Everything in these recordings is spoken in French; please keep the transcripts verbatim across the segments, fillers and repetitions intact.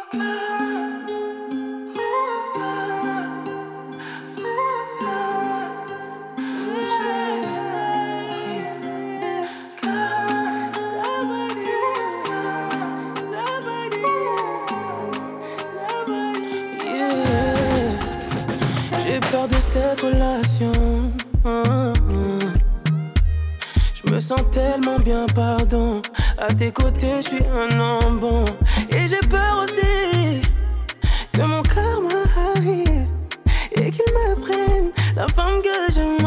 J'ai peur de cette relation. Je me sens tellement bien, pardon. À tes côtés, je suis un homme bon. Et j'ai peur aussi que mon karma arrive et qu'il me prenne la femme que j'aime.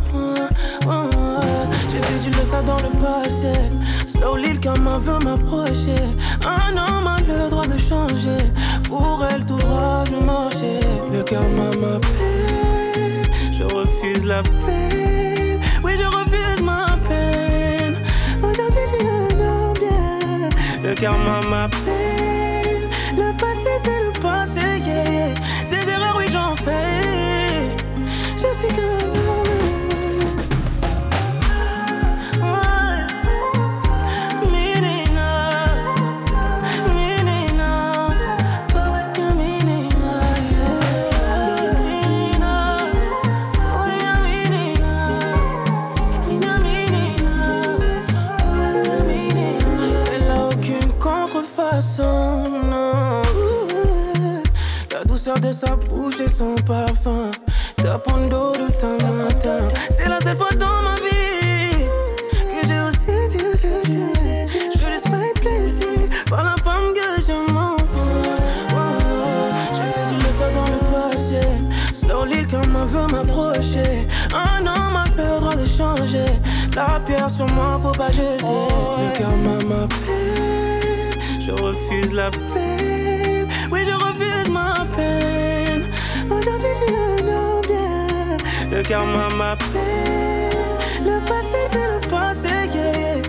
J'ai fait du ça dans le passé. Slowly, le karma veut m'approcher. Un homme a le droit de changer. Pour elle, tout droit, je marchais. Le karma m'appelle. Je refuse la peine. Oui, je refuse ma peine. Aujourd'hui, j'ai un homme bien. Le karma m'appelle. Le passé, c'est le passé, yeah, yeah. Des erreurs, oui, j'en fais. Je suis qu'un homme. Non. La douceur de sa bouche et son parfum, ta pando de ta matin. C'est la seule fois dans ma vie que j'ai osé dire je t'aime. Je veux juste pas être blessé par la femme que j'aime. J'ai fait du ça dans le passé. Slowly, le karma veut m'approcher. Un homme a le droit de changer. La pierre sur moi, faut pas jeter. Le karma m'appelle. Je refuse la peine. Oui, je refuse ma peine. Aujourd'hui, j'ai un homme bien. Le karma m'appelle. Le passé, c'est le passé, yeah, yeah.